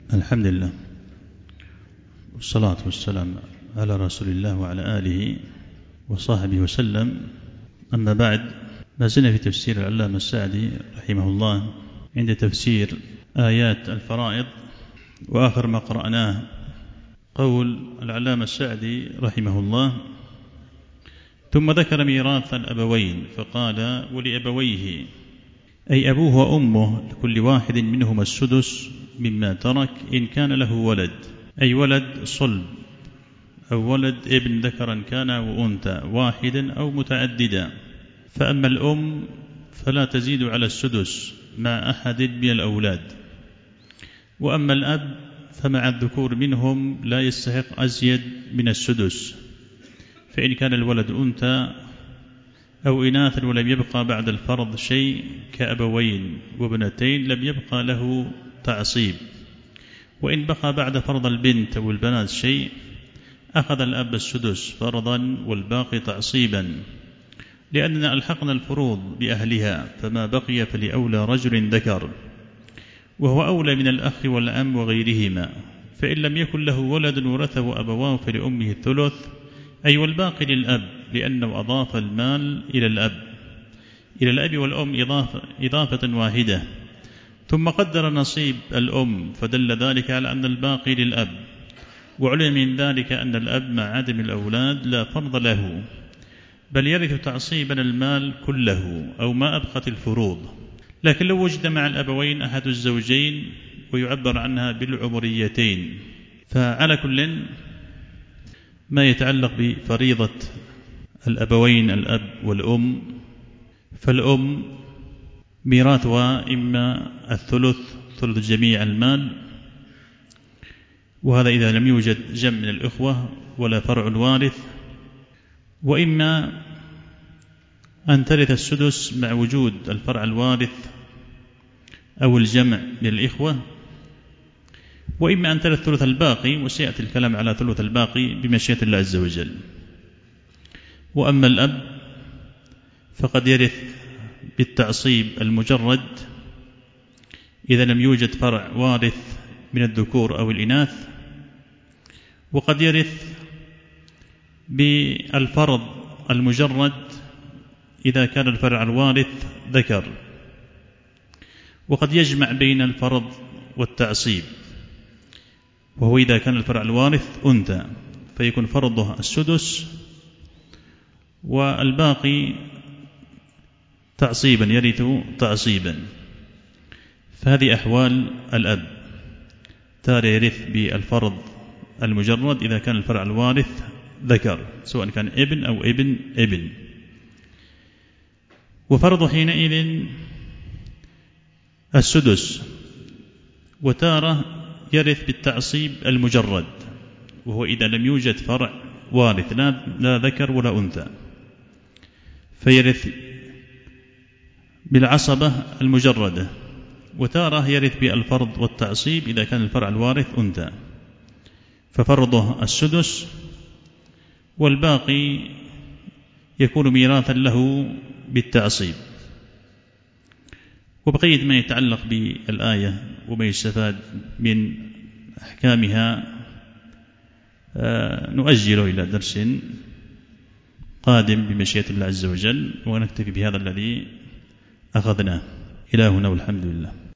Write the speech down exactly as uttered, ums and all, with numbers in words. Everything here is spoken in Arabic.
الحمد لله والصلاة والسلام على رسول الله وعلى آله وصحبه وسلم. أما بعد، ما زلنا في تفسير العلامة السعدي رحمه الله عند تفسير آيات الفرائض، وآخر ما قرأناه قول العلامة السعدي رحمه الله: ثم ذكر ميراث الأبوين فقال: ولأبويه، أي أبوه وأمه، لكل واحد منهما السدس مما ترك إن كان له ولد، أي ولد صلب أو ولد ابن ذكرا كان وأنثى واحدا أو متعددا. فأما الأم فلا تزيد على السدس مع أحد من الأولاد، وأما الأب فمع الذكور منهم لا يستحق أزيد من السدس، فإن كان الولد أنثى أو إناثا ولم يبقى بعد الفرض شيء كأبوين وابنتين لم يبقى له تعصيب، وإن بقى بعد فرض البنت أو البنات شيء أخذ الأب السدس فرضا والباقي تعصيبا، لأننا ألحقنا الفروض بأهلها، فما بقي فلأولى رجل ذكر، وهو أولى من الأخ والعم وغيرهما. فإن لم يكن له ولد ورثه أبواه فلأمه الثلث، أي والباقي للأب، لأنه أضاف المال إلى الأب إلى الأب والأم إضافة, إضافة واحدة. ثم قدر نصيب الأم فدل ذلك على أن الباقي للأب، وعلم من ذلك أن الأب مع عدم الأولاد لا فرض له، بل يرث تعصيبا المال كله أو ما أبقت الفروض. لكن لو وجد مع الأبوين أحد الزوجين، ويعبر عنها بالعمريتين، فعلى كل ما يتعلق بفريضة الأبوين الأب والأم، فالأم ميراثها إما الثلث ثلث جميع المال، وهذا إذا لم يوجد جمع من الإخوة ولا فرع وارث، وإما أن ترث السدس مع وجود الفرع الوارث أو الجمع من الإخوة، وإما أن ترث ثلث الباقي، وسيأتي الكلام على ثلث الباقي بمشيئة الله عز وجل. وأما الأب فقد يرث بالتعصيب المجرد إذا لم يوجد فرع وارث من الذكور أو الإناث، وقد يرث بالفرض المجرد إذا كان الفرع الوارث ذكر، وقد يجمع بين الفرض والتعصيب، وهو إذا كان الفرع الوارث أنثى فيكون فرضه السدس، والباقي تعصيبا يرث تعصيبا. فهذه أحوال الأب: تارة يرث بالفرض المجرد إذا كان الفرع الوارث ذكر سواء كان ابن أو ابن ابن، وفرض حينئذ السدس. وتارة يرث بالتعصيب المجرد، وهو إذا لم يوجد فرع وارث لا ذكر ولا أنثى، فيرث بالعصبة المجردة. وتارة يرث بالفرض والتعصيب إذا كان الفرع الوارث أنثى، ففرضه السدس، والباقي يكون ميراثا له بالتعصيب. وبقية ما يتعلق بالآية وما يستفاد من أحكامها نؤجله إلى درس قادم بمشيئة الله عز وجل، ونكتفي بهذا الذي أخذناه. إلى هنا والحمد لله.